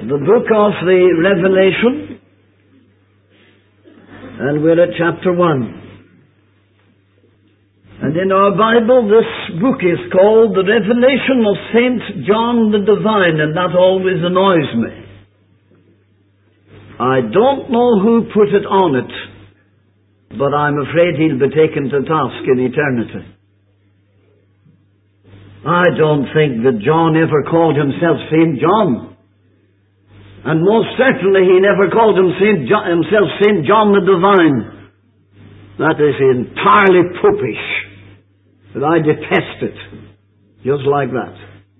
the book of the Revelation, and we're at chapter 1. And in our Bible, this book is called The Revelation of St. John the Divine, and that always annoys me. I don't know who put it on it, but I'm afraid he'll be taken to task in eternity. I don't think that John ever called himself St. John. And most certainly he never called himself St. John the Divine. That is entirely popish. And I detest it. Just like that.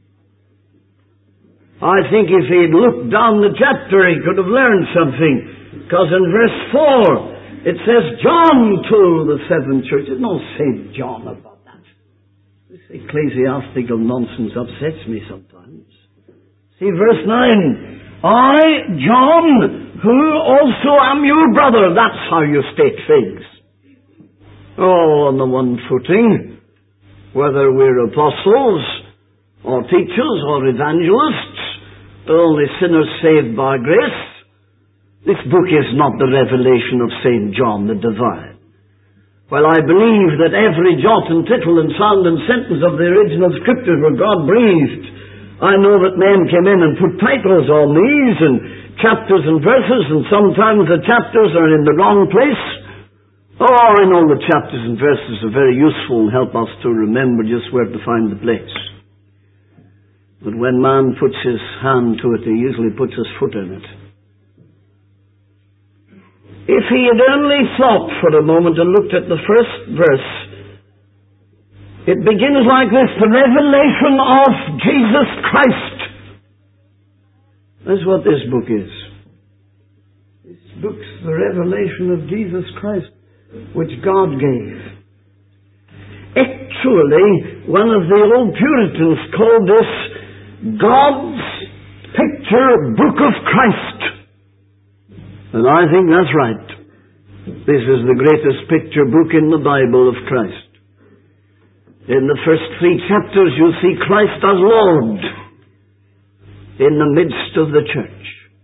I think if he'd looked down the chapter, he could have learned something. Because in verse 4, it says, John to the seven churches. No St. John about that. This ecclesiastical nonsense upsets me sometimes. See verse 9. I, John, who also am your brother. That's how you state things. All on the one footing. Whether we're apostles, or teachers, or evangelists, only sinners saved by grace. This book is not the revelation of St. John the Divine. Well, I believe that every jot and tittle and sound and sentence of the original scriptures were God-breathed. I know that men came in and put titles on these, and chapters and verses, and sometimes the chapters are in the wrong place. Oh, I know the chapters and verses are very useful and help us to remember just where to find the place. But when man puts his hand to it, he usually puts his foot in it. If he had only thought for a moment and looked at the first verse, it begins like this: the revelation of Jesus Christ. That's what this book is. This book's the revelation of Jesus Christ, which God gave. Actually, one of the old Puritans called this God's picture book of Christ. And I think that's right. This is the greatest picture book in the Bible of Christ. In the first 3 chapters you see Christ as Lord in the midst of the church.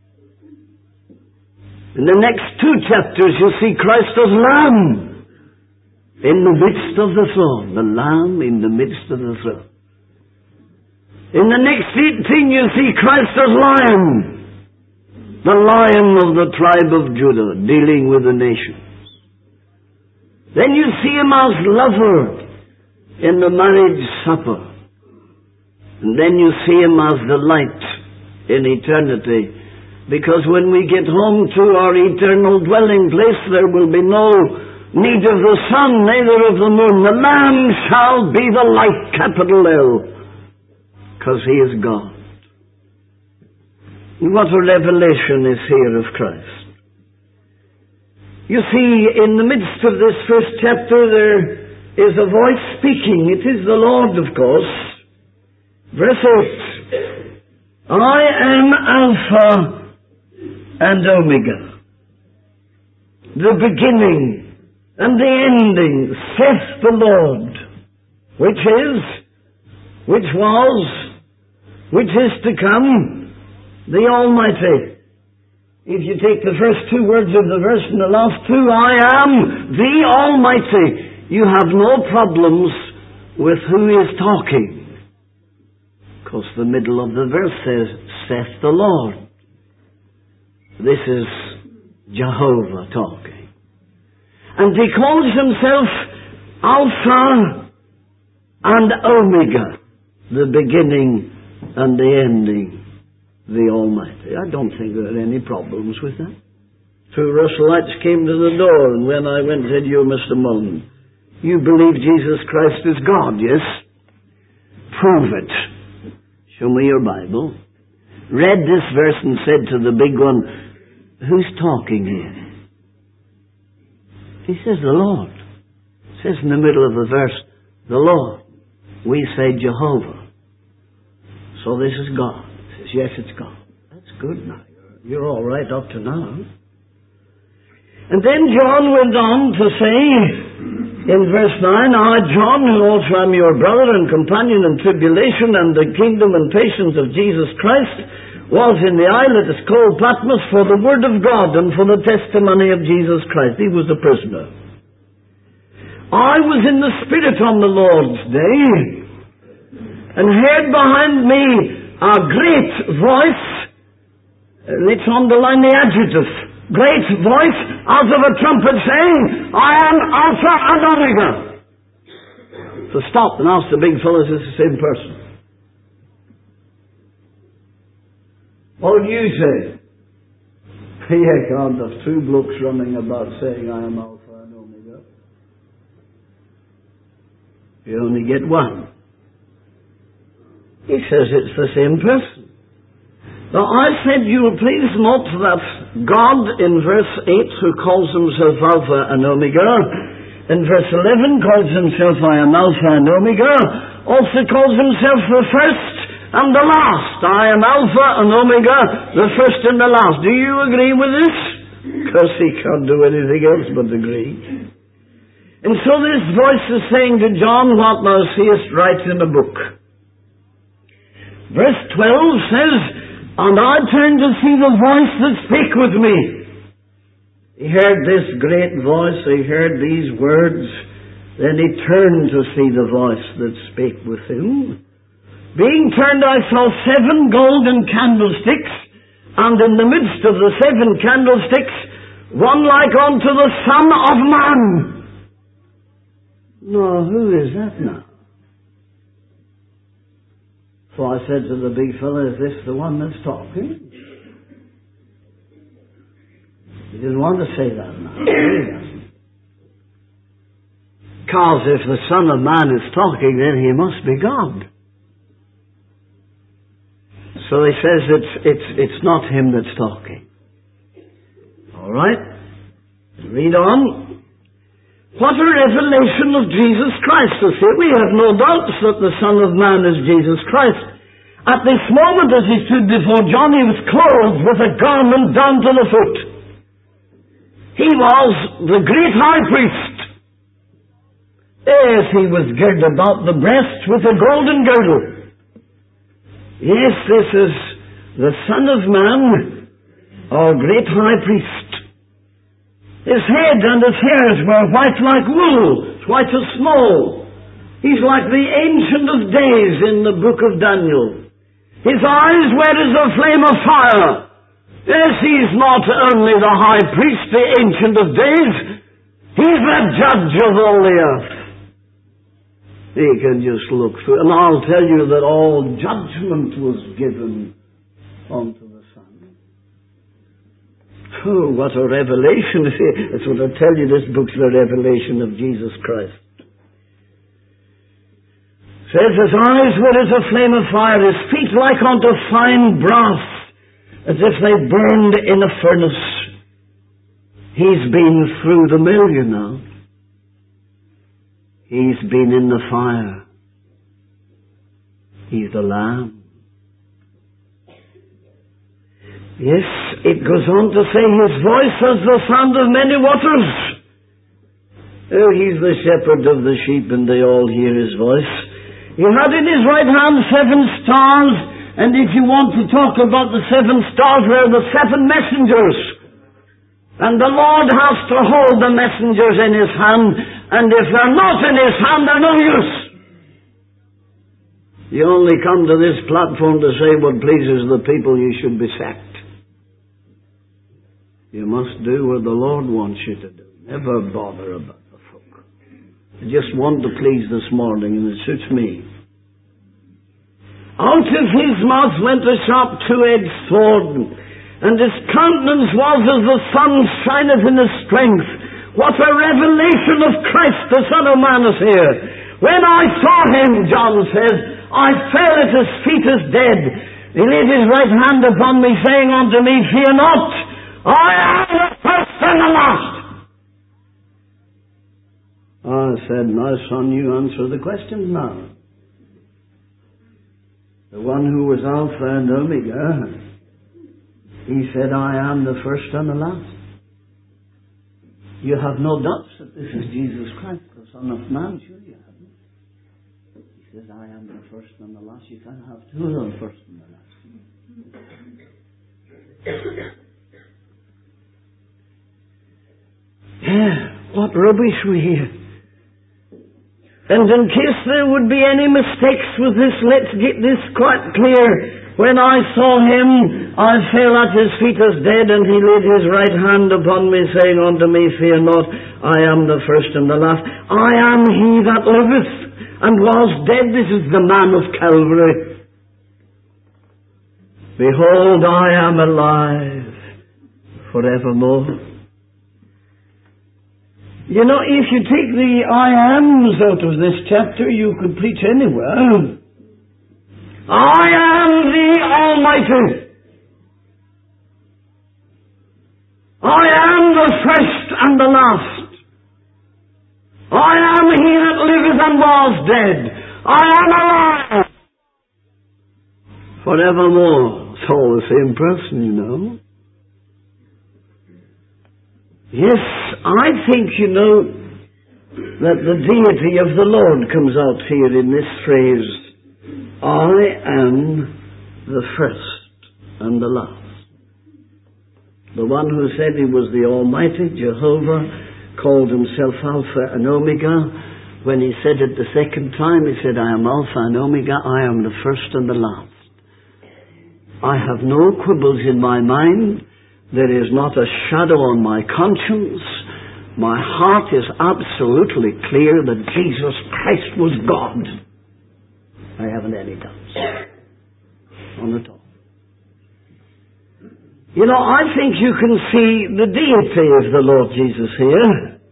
In the next 2 chapters you see Christ as Lamb in the midst of the throne. The Lamb in the midst of the throne. In the next 18 you see Christ as Lion. The Lion of the tribe of Judah, dealing with the nations. Then you see him as lover in the marriage supper. And then you see him as the light in eternity. Because when we get home to our eternal dwelling place, there will be no need of the sun, neither of the moon. The Lamb shall be the light, capital L, because he is God. What a revelation is here of Christ. You see, in the midst of this first chapter, there is a voice speaking. It is the Lord, of course. Verse 8. I am Alpha and Omega, the beginning and the ending, saith the Lord, which is, which was, which is to come, the Almighty. If you take the first 2 words of the verse and the last 2, I am the Almighty, you have no problems with who is talking. Because the middle of the verse says, saith the Lord. This is Jehovah talking. And he calls himself Alpha and Omega, the beginning and the ending, the Almighty. I don't think there are any problems with that. 2 Russellites came to the door, and when I went, said, you, Mr. Mullen, you believe Jesus Christ is God, yes? Prove it. Show me your Bible. Read this verse and said to the big one, who's talking here? He says, the Lord. It says in the middle of the verse, the Lord. We say Jehovah. So this is God. He says, yes, it's God. That's good now. You're all right up to now. And then John went on to say, in verse 9, I, John, who also am your brother and companion in tribulation and the kingdom and patience of Jesus Christ, was in the isle that is called Patmos for the word of God and for the testimony of Jesus Christ. He was a prisoner. I was in the Spirit on the Lord's day, and heard behind me a great voice, and it's underlined the adjective, great voice as of a trumpet saying, I am Alpha and Omega. So stop and ask the big fellows, is the same person. What would you say? You can't have two blokes running about saying, I am Alpha and Omega. You only get one. He says it's the same person. Now I said you will please note that God in verse 8, who calls himself Alpha and Omega, in verse 11 calls himself I am Alpha and Omega, also calls himself the first and the last. I am Alpha and Omega, the first and the last. Do you agree with this? Because he can't do anything else but agree. And so this voice is saying to John, what thou seest, write in a book. Verse 12 says, and I turned to see the voice that spake with me. He heard this great voice, he heard these words, then he turned to see the voice that spake with him. Being turned, I saw 7 golden candlesticks, and in the midst of the 7 candlesticks, one like unto the Son of Man. Now, who is that now? So I said to the big fellow, is this the one that's talking? He didn't want to say that now. He doesn't. Because if the Son of Man is talking, then he must be God. So he says it's not him that's talking. All right? Read on. What a revelation of Jesus Christ. So see, we have no doubts that the Son of Man is Jesus Christ. At this moment as he stood before John, he was clothed with a garment down to the foot. He was the great high priest. Yes, he was girded about the breast with a golden girdle. Yes, this is the Son of Man, our great high priest. His head and his hairs were white like wool, white as snow. He's like the Ancient of Days in the book of Daniel. His eyes were as a flame of fire. Yes, he's not only the high priest, the Ancient of Days, he's the judge of all the earth. He can just look through, and I'll tell you that all judgment was given unto the Son. Oh, what a revelation. That's what I tell you, this book's the revelation of Jesus Christ. It says, his eyes were as a flame of fire, his feet like unto fine brass, as if they burned in a furnace. He's been through the mill, you know. He's been in the fire. He's the Lamb. Yes, it goes on to say his voice as the sound of many waters. Oh, he's the shepherd of the sheep and they all hear his voice. He had in his right hand 7 stars, and if you want to talk about the 7 stars, they're the 7 messengers. And the Lord has to hold the messengers in his hand, and if they're not in his hand, they're no use. You only come to this platform to say what pleases the people, you should be sacked. You must do what the Lord wants you to do. Never bother about the folk. I just want to please this morning, and it suits me. Out of his mouth went a sharp 2-edged sword, and his countenance was as the sun shineth in his strength. What a revelation of Christ, the Son of Man, is here. When I saw him, John says, I fell at his feet as dead. He laid his right hand upon me, saying unto me, fear not, I am the first and the last. I said, now son, you answer the question now. The one who was Alpha and Omega, he said, I am the first and the last. You have no doubts that this is Jesus Christ, the Son of Man, sure you haven't. He says, I am the first and the last. You can't have two of them, first and the last. What rubbish we hear. And in case there would be any mistakes with this, let's get this quite clear. When I saw him, I fell at his feet as dead, and he laid his right hand upon me, saying unto me, Fear not, I am the first and the last. I am he that liveth, and was dead. This is the man of Calvary. Behold, I am alive forevermore. You know, if you take the I ams out of this chapter, you could preach anywhere. I am the Almighty. I am the first and the last. I am he that liveth and was dead. I am alive forevermore. It's all the same person, you know. Yes, I think, you know, that the deity of the Lord comes out here in this phrase, I am the first and the last. The one who said he was the Almighty, Jehovah, called himself Alpha and Omega. When he said it the second time, he said, I am Alpha and Omega, I am the first and the last. I have no quibbles in my mind. There is not a shadow on my conscience. My heart is absolutely clear that Jesus Christ was God. I haven't any doubts. None at all. You know, I think you can see the deity of the Lord Jesus here.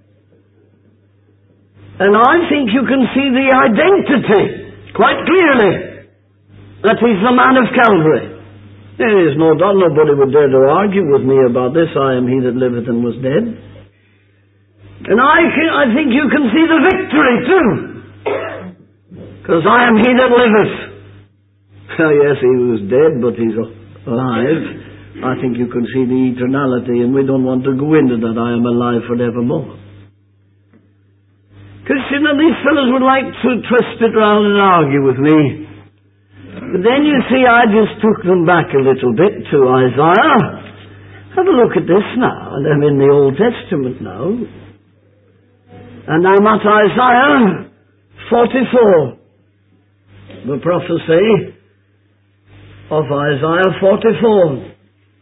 And I think you can see the identity quite clearly. That he's the man of Calvary. There is no doubt, nobody would dare to argue with me about this. I am he that liveth and was dead. And I think you can see the victory too. Because I am he that liveth. Oh yes, he was dead, but he's alive. I think you can see the eternality, and we don't want to go into that. I am alive forevermore. Because, you know, these fellows would like to twist it round and argue with me. But then you see, I just took them back a little bit to Isaiah. Have a look at this now. And I'm in the Old Testament now. And I'm at Isaiah 44. The prophecy of Isaiah 44.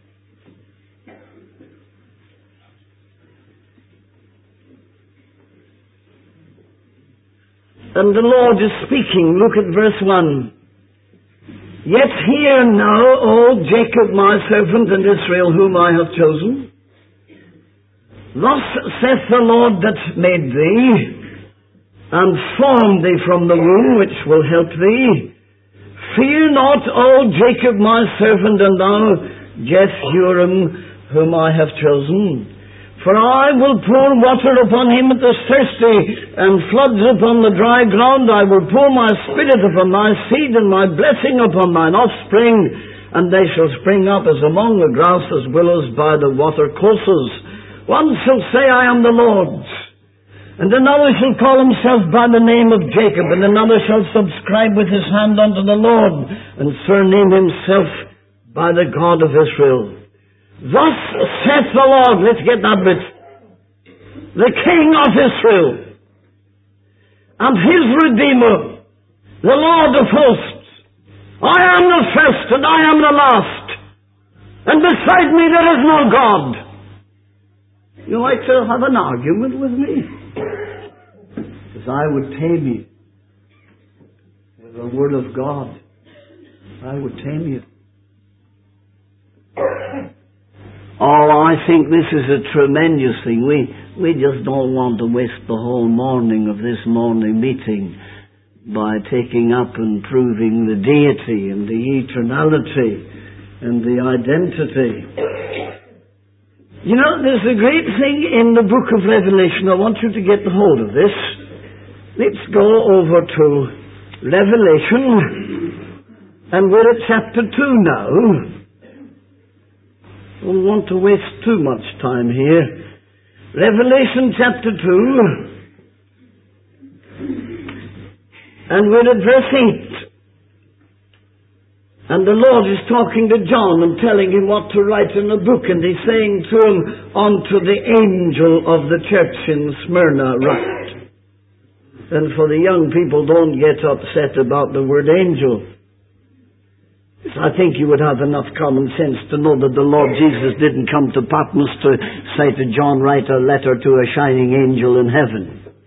And the Lord is speaking. Look at verse 1. Yet hear now, O Jacob my servant, and Israel whom I have chosen. Thus saith the Lord that made thee, and formed thee from the womb, which will help thee. Fear not, O Jacob my servant, and thou Jeshurun whom I have chosen. For I will pour water upon him that is thirsty, and floods upon the dry ground. I will pour my spirit upon thy seed, and my blessing upon thine offspring, and they shall spring up as among the grass, as willows by the water courses. One shall say, I am the Lord's. And another shall call himself by the name of Jacob, and another shall subscribe with his hand unto the Lord, and surname himself by the God of Israel. Thus saith the Lord, let's get that bit, the King of Israel, and his Redeemer, the Lord of hosts. I am the first and I am the last, and beside me there is no God. You like to have an argument with me? Because I would tame you with the Word of God. I would tame you. Oh, I think this is a tremendous thing. We just don't want to waste the whole morning of this morning meeting by taking up and proving the deity and the eternality and the identity. You know, there's a great thing in the book of Revelation. I want you to get hold of this. Let's go over to Revelation, and we're at chapter 2 now. I don't want to waste too much time here. Revelation chapter 2, and we're at verse 8. And the Lord is talking to John and telling him what to write in a book, and he's saying to him, unto the angel of the church in Smyrna write. And for the young people, don't get upset about the word angel. I think you would have enough common sense to know that the Lord Jesus didn't come to Patmos to say to John, write a letter to a shining angel in heaven.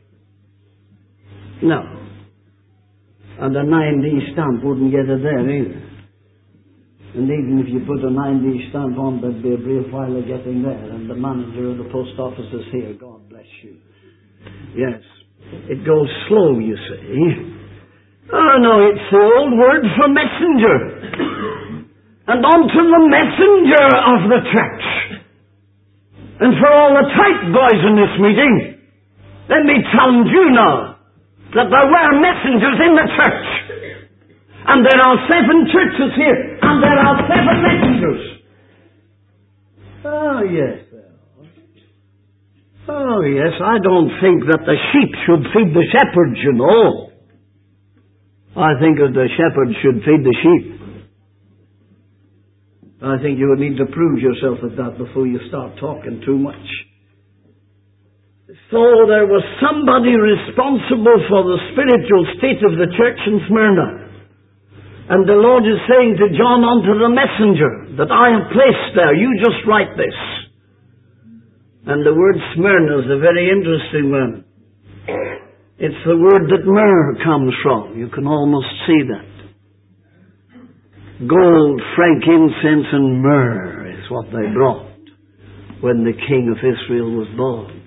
No. And a 9D stamp wouldn't get it there either. And even if you put a 9D stamp on, there'd be a brief while of getting there. And the manager of the post office is here. God bless you. Yes. It goes slow, you see. Oh no, it's the old word for messenger. And unto the messenger of the church. And for all the tight boys in this meeting, let me challenge you now that there were messengers in the church. And there are 7 churches here, and there are 7 messengers. Oh yes, there are. Oh yes, I don't think that the sheep should feed the shepherds, you know. I think that the shepherd should feed the sheep. I think you would need to prove yourself at that before you start talking too much. So there was somebody responsible for the spiritual state of the church in Smyrna. And the Lord is saying to John, unto the messenger that I have placed there, you just write this. And the word Smyrna is a very interesting one. It's the word that myrrh comes from. You can almost see that. Gold, frankincense, and myrrh is what they brought when the king of Israel was born.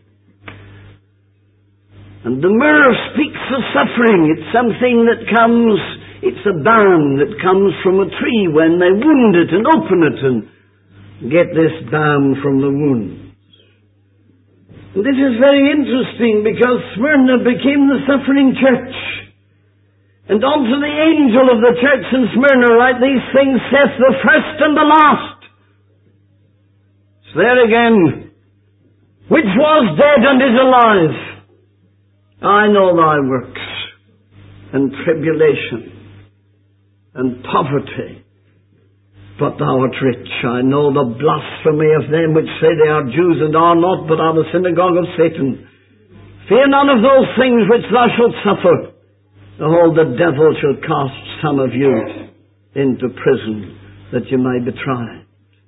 And the myrrh speaks of suffering. It's something that comes, it's a balm that comes from a tree when they wound it and open it and get this balm from the wound. This is very interesting because Smyrna became the suffering church. And unto the angel of the church in Smyrna write, these things saith the first and the last. It's there again. Which was dead and is alive. I know thy works, and tribulation, and poverty. But thou art rich. I know the blasphemy of them which say they are Jews and are not, but are the synagogue of Satan. Fear none of those things which thou shalt suffer. Behold, the devil shall cast some of you into prison, that you may be tried.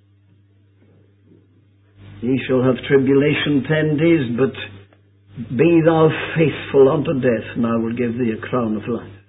Ye shall have tribulation 10 days, but be thou faithful unto death, and I will give thee a crown of life.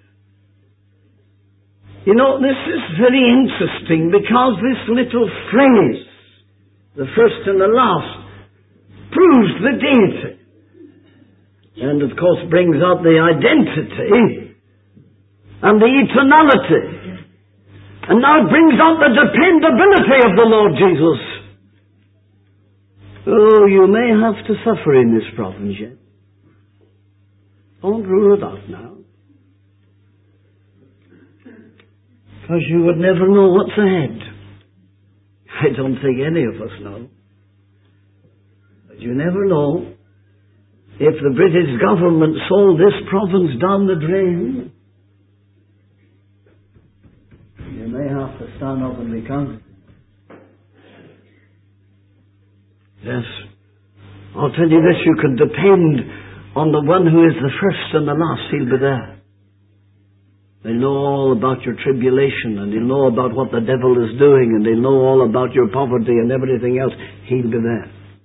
You know, this is very interesting because this little phrase, the first and the last, proves the deity. And of course brings out the identity and the eternality. And now it brings out the dependability of the Lord Jesus. Oh, you may have to suffer in this province yet. Don't rule it out now. Because you would never know what's ahead. I don't think any of us know. But you never know. If the British government sold this province down the drain, you may have to stand up and be counted. Yes. I'll tell you this, you can depend on the one who is the first and the last. He'll be there. They'll know all about your tribulation, and they'll know about what the devil is doing, and they'll know all about your poverty and everything else. He'll be there.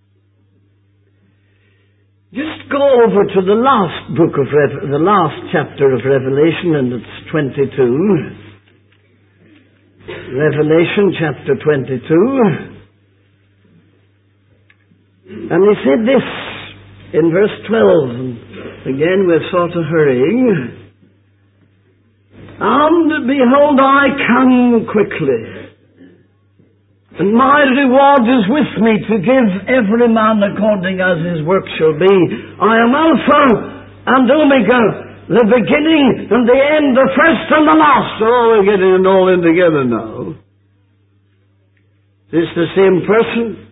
Just go over to the last book of the last chapter of Revelation, and it's 22. Revelation chapter 22. And he said this in verse 12. And again, we're sort of hurrying. And behold, I come quickly, and my reward is with me to give every man according as his work shall be. I am Alpha and Omega, the beginning and the end, the first and the last. Oh, we're getting it all in together now. Is this the same person?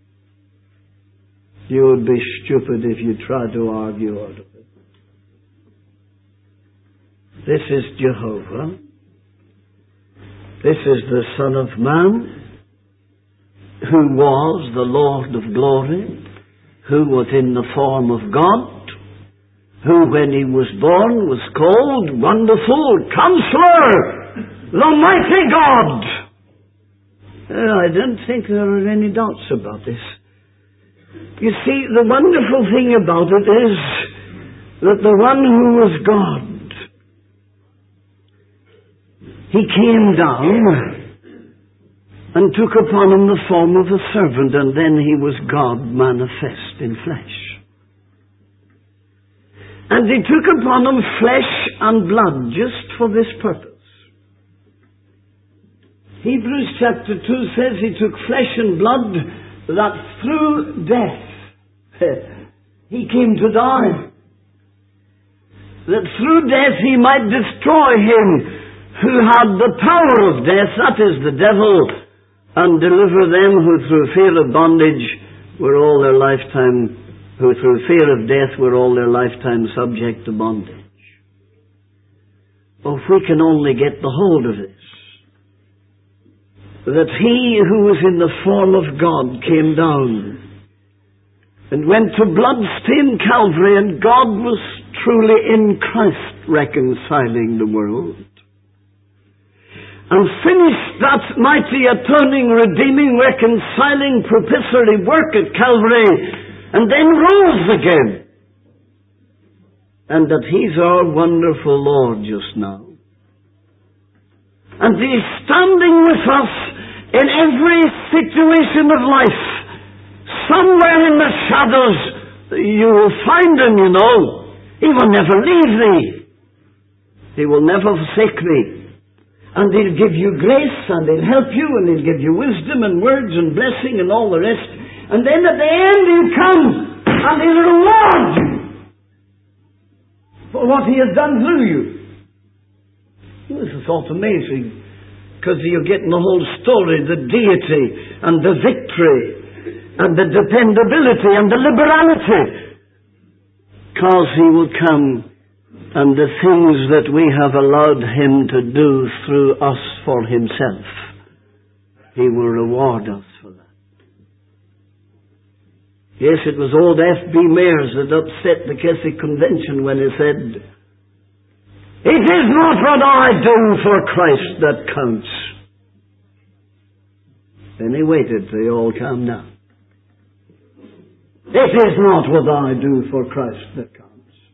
You would be stupid if you tried to argue out of it. This is Jehovah. This is the Son of Man, who was the Lord of glory, who was in the form of God, who when he was born was called Wonderful Counselor, the Mighty God. I don't think there are any doubts about this. You see, the wonderful thing about it is that the one who was God, he came down and took upon him the form of a servant, and then he was God manifest in flesh. And he took upon him flesh and blood just for this purpose. Hebrews chapter 2 says he took flesh and blood that through death he came to die. That through death he might destroy him who had the power of death, that is the devil, and deliver them who through fear of bondage were all their lifetime, who through fear of death were all their lifetime subject to bondage. Oh, if we can only get the hold of this, that he who was in the form of God came down and went to blood-stained Calvary, and God was truly in Christ reconciling the world, and finished that mighty atoning, redeeming, reconciling, propitiatory work at Calvary, and then rose again, and that he's our wonderful Lord just now. And he's standing with us in every situation of life. Somewhere in the shadows you will find him, you know. He will never leave thee. He will never forsake thee. And he'll give you grace, and he'll help you, and he'll give you wisdom and words and blessing and all the rest. And then at the end he'll come and he'll reward you for what he has done through you. This is sort of amazing, because you're getting the whole story, the deity and the victory and the dependability and the liberality. Because he will come, and the things that we have allowed him to do through us for himself, he will reward us for that. Yes, it was old F.B. Mears that upset the Keswick Convention when he said, "It is not what I do for Christ that counts." Then he waited till they all calmed down. It is not what I do for Christ that counts.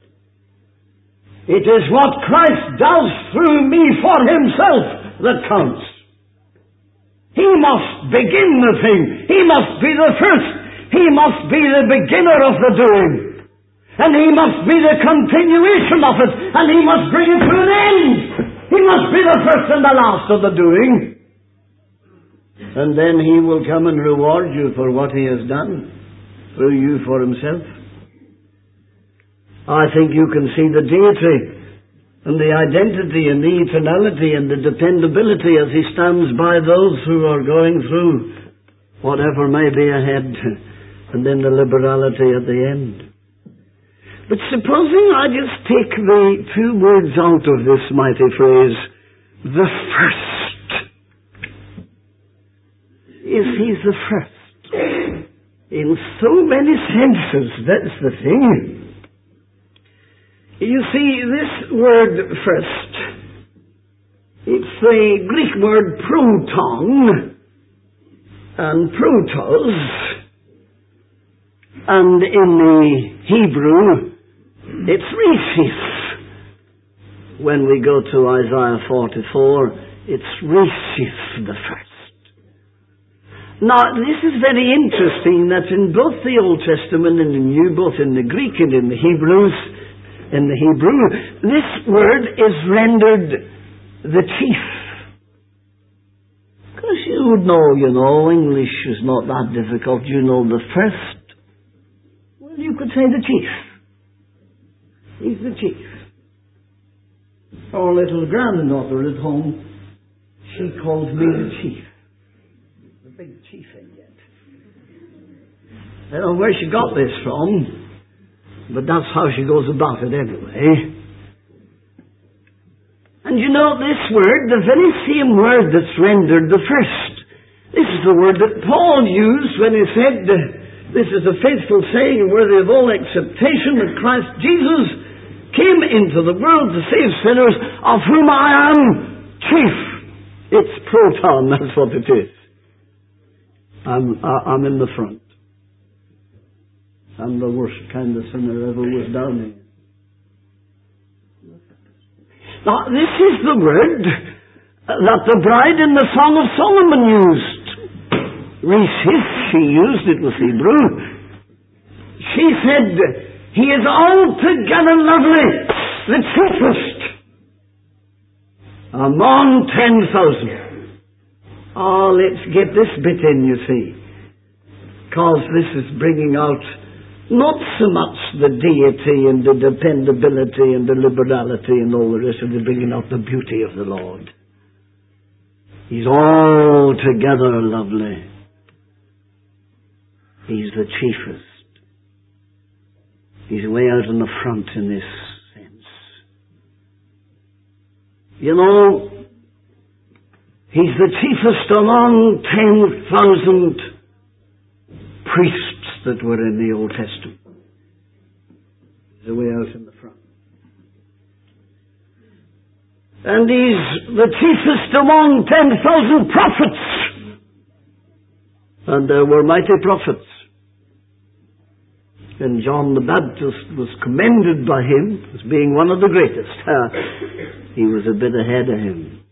It is what Christ does through me for himself that counts. He must begin the thing. He must be the first. He must be the beginner of the doing. And he must be the continuation of it. And he must bring it to an end. He must be the first and the last of the doing. And then he will come and reward you for what he has done through you for himself. I think you can see the deity and the identity and the eternality and the dependability as he stands by those who are going through whatever may be ahead, and then the liberality at the end. But supposing I just take the two words out of this mighty phrase, the first. Yes, he's the first. In so many senses, that's the thing. You see, this word first, it's the Greek word proton and protos, and in the Hebrew, it's reshif. When we go to Isaiah 44, it's reshif, the first. Now, this is very interesting that in both the Old Testament and the New, both in the Greek and in the Hebrew, this word is rendered the chief. Because you would know, English is not that difficult. You know the first. Well, you could say the chief. He's the chief. Our little granddaughter at home, she calls me the chief. The big chief in yet. I don't know where she got this from, but that's how she goes about it anyway. And you know, this word, the very same word that's rendered the first, this is the word that Paul used when he said, this is a faithful saying and worthy of all acceptation, that Christ Jesus came into the world to save sinners, of whom I am chief. It's proton, that's what it is. I'm in the front. I'm the worst kind of sinner ever was down here. Now, this is the word that the bride in the Song of Solomon used. Rishis, she used it with Hebrew. She said, he is altogether lovely, the chiefest among 10,000. Oh, let's get this bit in, you see. Because this is bringing out not so much the deity and the dependability and the liberality and all the rest of it, bringing out the beauty of the Lord. He's altogether lovely. He's the chiefest. He's way out in the front in this sense. You know, he's the chiefest among 10,000 priests that were in the Old Testament. He's way out in the front. And he's the chiefest among 10,000 prophets. And there were mighty prophets. And John the Baptist was commended by him as being one of the greatest. He was a bit ahead of him.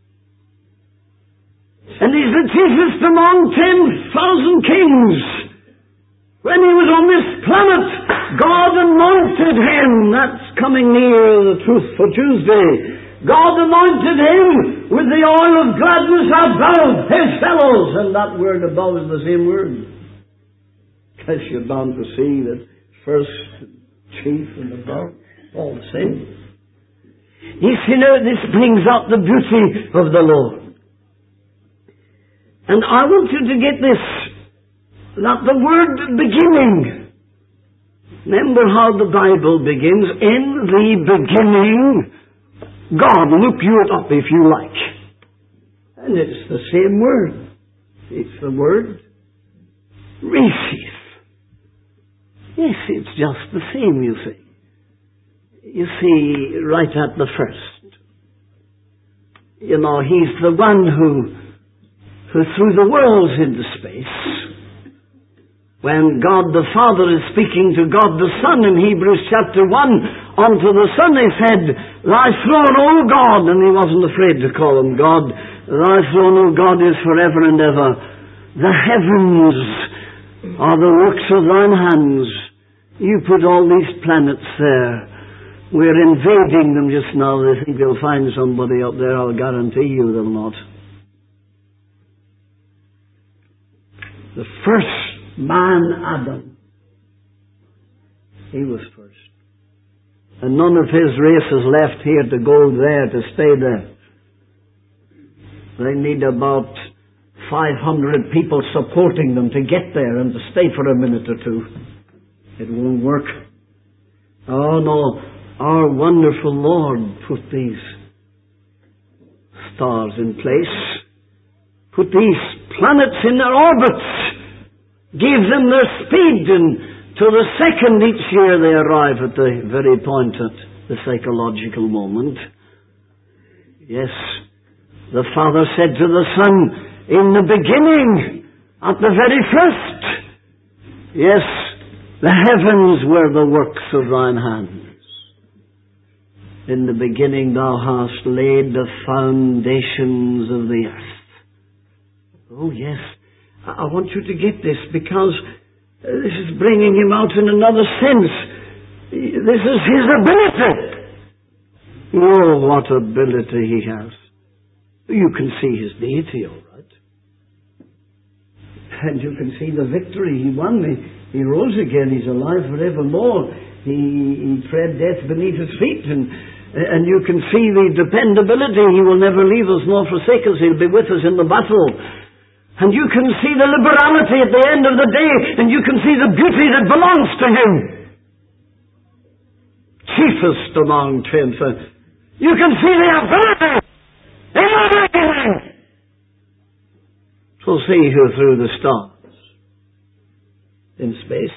And he's the chiefest among 10,000 kings. When he was on this planet, God anointed him. That's coming near the Truth for Tuesday. God anointed him with the oil of gladness above his fellows. And that word above is the same word. Because you're bound to see that first, chief, and above, all the same. You see, now this brings out the beauty of the Lord. And I want you to get this, that the word beginning. Remember how the Bible begins. In the beginning, God. Look you it up if you like. And it's the same word. It's the word Rishis. Yes, it's just the same, you see. You see, right at the first. You know, he's the one who threw the worlds into space. When God the Father is speaking to God the Son in Hebrews chapter 1, unto the Son he said, Thy throne, O God, and he wasn't afraid to call him God, Thy throne, O God, is forever and ever. The heavens are the works of thine hands. You put all these planets there. We're invading them just now. They think they'll find somebody up there. I'll guarantee you they'll not. The first man, Adam, he was first. And none of his race is left here to go there, to stay there. They need about 500 people supporting them to get there and to stay for a minute or two. It won't work. Oh no, our wonderful Lord put these stars in place, put these planets in their orbits, gave them their speed, and to the second each year they arrive at the very point, at the psychological moment. Yes, the Father said to the Son, in the beginning, at the very first, yes, the heavens were the works of thine hands. In the beginning thou hast laid the foundations of the earth. Oh yes, I want you to get this, because this is bringing him out in another sense. This is his ability. Oh, what ability he has. You can see his deity, all right. And you can see the victory he won. He rose again. He's alive forevermore. He tread death beneath his feet. And you can see the dependability. He will never leave us nor forsake us. He'll be with us in the battle. And you can see the liberality at the end of the day. And you can see the beauty that belongs to him. Chiefest among 10,000. You can see the ability will see you through the stars in space.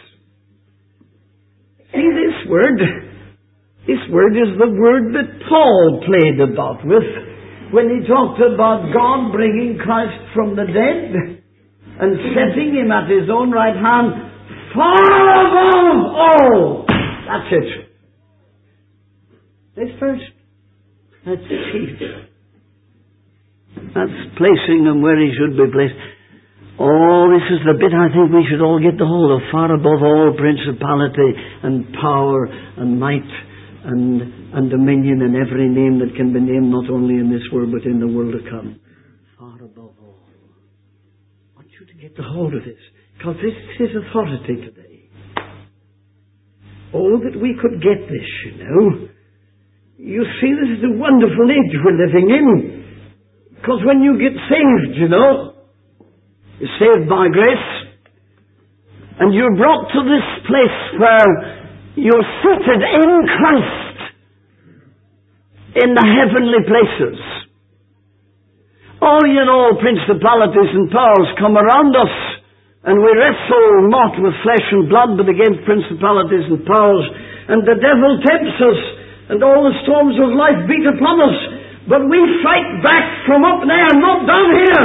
See, this word is the word that Paul played about with when he talked about God bringing Christ from the dead and setting him at his own right hand far above all. That's it. That's first. That's chief. That's placing him where he should be placed. Oh, this is the bit I think we should all get the hold of. Far above all principality and power and might and dominion and every name that can be named, not only in this world but in the world to come. Far above all. I want you to get the hold of this, because this is authority today. Oh, that we could get this, you know. You see, this is a wonderful age we're living in. Because when you get saved, you know, you're saved by grace, and you're brought to this place where you're seated in Christ in the heavenly places. Oh, you know, principalities and powers come around us, and we wrestle not with flesh and blood, but against principalities and powers, and the devil tempts us, and all the storms of life beat upon us, but we fight back from up there, not down here.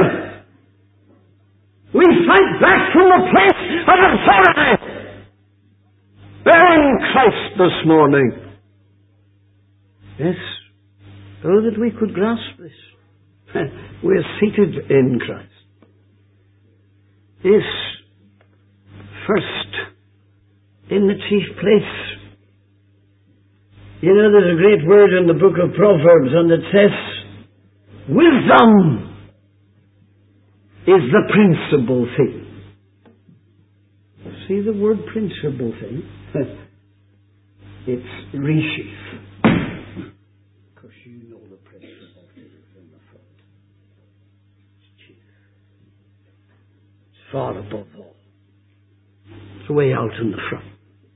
We fight back from the place of authority. We're in Christ this morning. Yes. Oh, that we could grasp this. We're seated in Christ. Yes. First, in the chief place. You know, there's a great word in the book of Proverbs, and it says, wisdom is the principal thing. See the word principal thing? It's resheath. Because you know the principal thing is in the front. It's chief. It's far above all. It's way out in the front.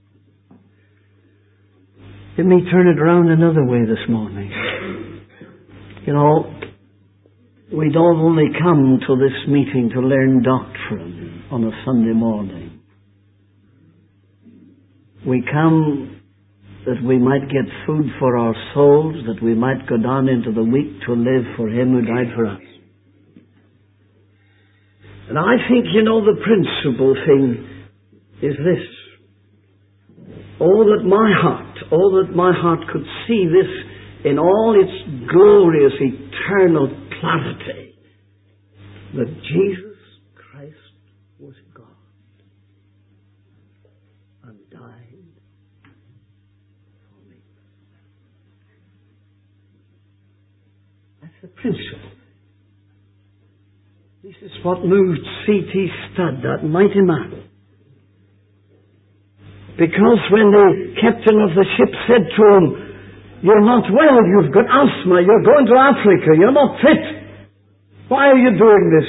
Let me turn it around another way this morning. You know, we don't only come to this meeting to learn doctrine on a Sunday morning. We come that we might get food for our souls, that we might go down into the week to live for Him who died for us. And I think, you know, the principal thing is this. Oh, that my heart could see this in all its glorious, eternal clarity, that Jesus Christ was God and died for me. That's the principle. This is what moved C.T. Studd, that mighty man. Because when the captain of the ship said to him, you're not well, you've got asthma, you're going to Africa, you're not fit. Why are you doing this?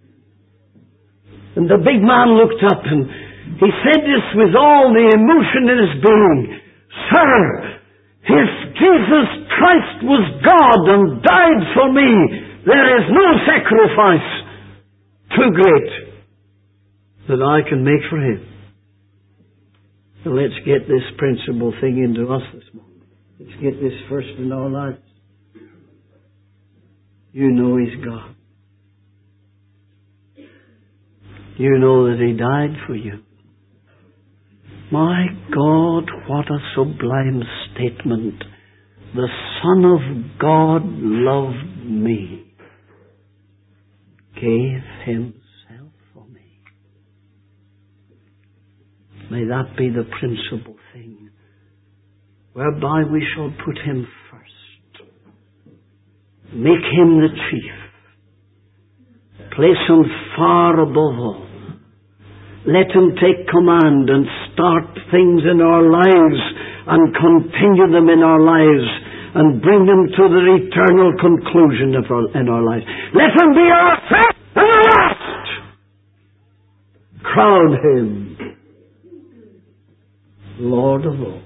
And the big man looked up and he said this with all the emotion in his being. Sir, if Jesus Christ was God and died for me, there is no sacrifice too great that I can make for Him. So let's get this principal thing into us this morning. Let's get this first in our lives. You know He's God. You know that He died for you. My God, what a sublime statement. The Son of God loved me, gave Himself for me. May that be the principal thing, whereby we shall put Him first. Make Him the chief. Place Him far above all. Let Him take command and start things in our lives and continue them in our lives and bring them to their eternal conclusion in our lives. Let Him be our first and last. Crown Him Lord of all.